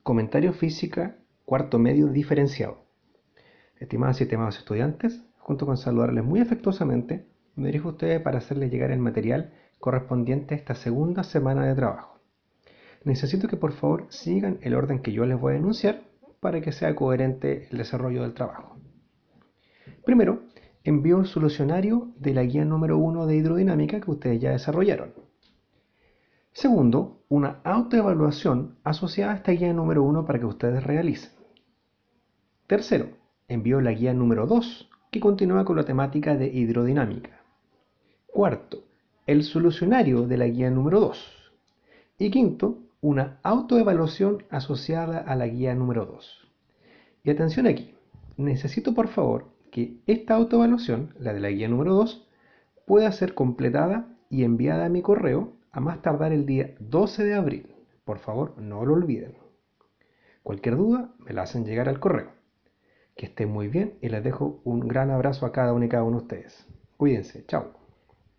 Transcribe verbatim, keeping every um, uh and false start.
Comentario Física, cuarto medio diferenciado. Estimadas y estimados estudiantes, junto con saludarles muy afectuosamente, me dirijo a ustedes para hacerles llegar el material correspondiente a esta segunda semana de trabajo. Necesito que por favor sigan el orden que yo les voy a enunciar para que sea coherente el desarrollo del trabajo. Primero, envío el solucionario de la guía número uno de hidrodinámica que ustedes ya desarrollaron. Segundo, una autoevaluación asociada a esta guía número uno para que ustedes realicen. Tercero, envío la guía número dos, que continúa con la temática de hidrodinámica. Cuarto, el solucionario de la guía número dos. Y quinto, una autoevaluación asociada a la guía número dos. Y atención aquí, necesito por favor que esta autoevaluación, la de la guía número dos, pueda ser completada y enviada a mi correo a más tardar el día doce de abril. Por favor, no lo olviden. Cualquier duda me la hacen llegar al correo. Que estén muy bien y les dejo un gran abrazo a cada uno y cada uno de ustedes. Cuídense, chao.